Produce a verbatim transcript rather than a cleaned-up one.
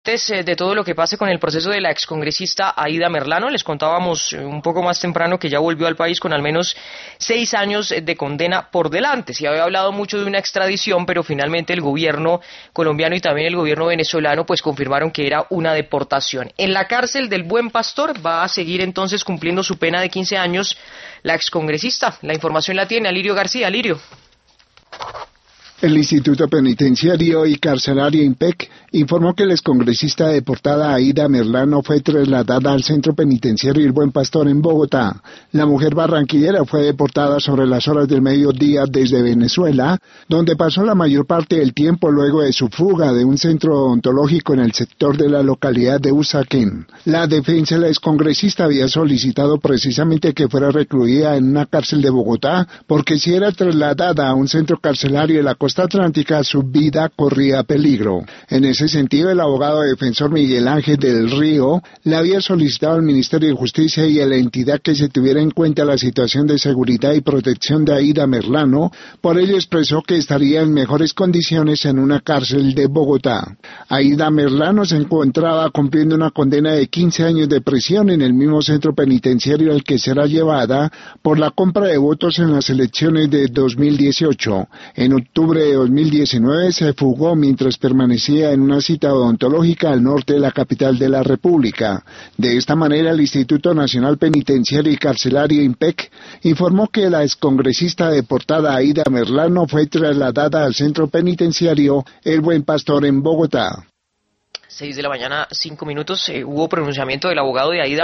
pendientes eh, de todo lo que pase con el proceso de la excongresista Aída Merlano. Les contábamos eh, un poco más temprano que ya volvió al país con al menos seis años de condena por delante. Se había hablado mucho de una extradición, pero finalmente el gobierno colombiano y también el gobierno venezolano pues confirmaron que era una deportación. En la cárcel del Buen Pastor va a seguir entonces cumpliendo su pena de quince años la excongresista. La información la tiene Alirio García. Alirio. El Instituto Penitenciario y Carcelario INPEC informó que la excongresista deportada Aída Merlano fue trasladada al Centro Penitenciario El Buen Pastor en Bogotá. La mujer barranquillera fue deportada sobre las horas del mediodía desde Venezuela, donde pasó la mayor parte del tiempo luego de su fuga de un centro odontológico en el sector de la localidad de Usaquén. La defensa de la excongresista había solicitado precisamente que fuera recluida en una cárcel de Bogotá, porque si era trasladada a un centro carcelario de la costa atlántica, su vida corría peligro. En ese sentido, el abogado defensor Miguel Ángel del Río le había solicitado al Ministerio de Justicia y a la entidad que se tuviera en cuenta la situación de seguridad y protección de Aída Merlano. Por ello expresó que estaría en mejores condiciones en una cárcel de Bogotá. Aída Merlano se encontraba cumpliendo una condena de quince años de prisión en el mismo centro penitenciario al que será llevada por la compra de votos en las elecciones de dos mil dieciocho. En octubre de dos mil diecinueve se fugó mientras permanecía en una cita odontológica al norte de la capital de la República. De esta manera, el Instituto Nacional Penitenciario y Carcelario INPEC informó que la excongresista deportada Aída Merlano fue trasladada al centro penitenciario El Buen Pastor en Bogotá. Seis de la mañana, cinco minutos, eh, hubo pronunciamiento del abogado de Aída